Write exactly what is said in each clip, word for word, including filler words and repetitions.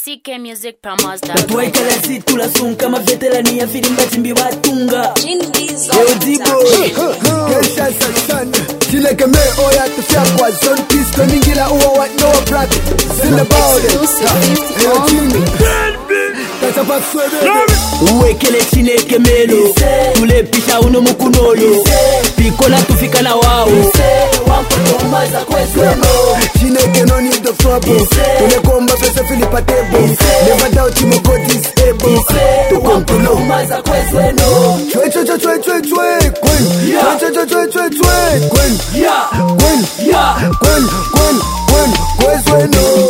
C K Music Promos dot com. Tatuai kala situ la sun kama veterani ya filimba chimbi watunga. Yo Dibo Kesha Sassan Chileke me oya tufia kwa zone peace kwa ningila uwa wa no bracket Zinda baode Eyo chini Kata pa swede uwekele chineke melo tule pisha uno mukunolo pikola tufika na wao wampoto maza kwezweno Chineke no need of trouble Tule komba pesa filipa table Never doubt you mo God is able tukontulo maza kwezweno Chwe chwe chwe chwe chwe chwe Kwen Chwe chwe chwe chwe chwe Kwen Kwen Kwen Kwen Kwen Kwezweno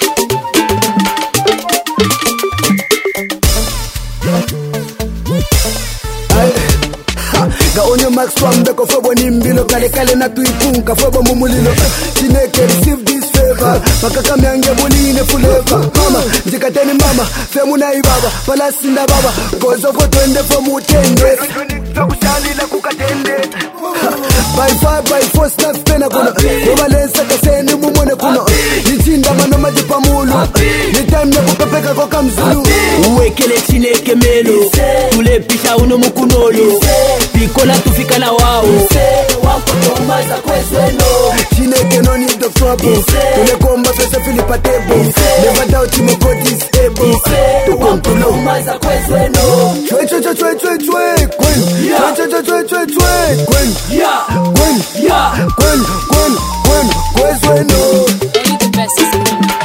Ga onyo max swambe ko fobo nimbilo kale kale na tuipunka fobo mumulilo Chineke receive this favor makaka myange buline fuleva mama njikateni mama femu na ibaba pala sinda baba kozo fo twende fo mutende sokushalila kukatende by fire by force na pena kuna ngoba lensa kaseni mumone kuna nichinda mano majipa mulu ni time ya kukapeka kwa kamzulu uwekele chineke melo tule pisha uno mukunolo pikola tufika na wao wampoto maza kwezweno Chineke no need of trouble Tule komba pesa filipa table Never doubt you mo God is able tukontulo maza kwezweno Chwe chwe chwe chwe chwe chwe Kwen Chwe chwe chwe chwe chwe Kwen Kwen Kwen Kwen Kwen Kwezweno Only the best is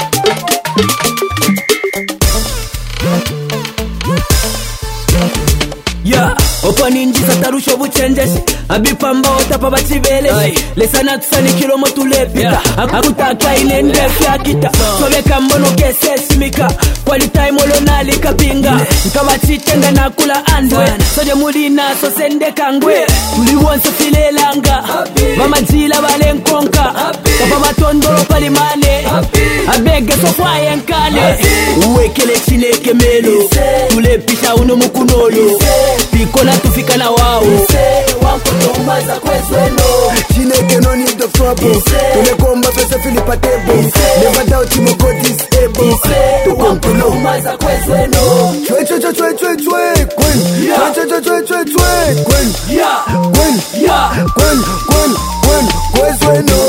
Yeah, opa ninji satarusho buchenjeshi abipamba otapa bachibele lesana tusani kilomo tulepita akutaka inende fyakita sobeka mbono kese simika kwali time olonali kapinga nkabachitenga nakula andwe soje mulina so sende kangwe tuliwonse filelanga mama jila balenkonka papa batondoro palimane abege so kwaye nkale uwekele chineke melo tulepisha uno mukunolo pikola tufika na wao wampoto maza kwezweno Chineke no need of trouble Tule komba pesa filipa table Never doubt you mo God is able tukontulo maza kwezweno Chwe chwe chwe chwe chwe chwe Kwen Chwe chwe chwe chwe chwe Kwen Kwen Kwen Kwen Kwen Kwezweno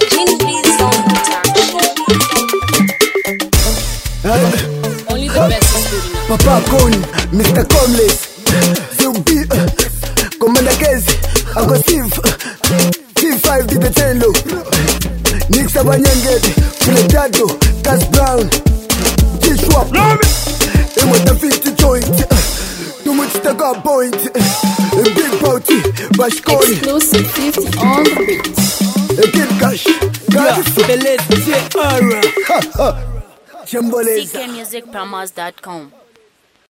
Only the best is good enough. Papa Koni, Mister Comless Zubi, Commander Kezi, Uncle Steve T five di Betelo Nick Sabanyangedi, Filetado, Cass Brown G-Swap Emo da fifty joint Too much to go point Big Pouty, Bashkori Exclusive fifty on the beat. Kid Cash, Cash the let's Chemboleza C K Music Promos dot com.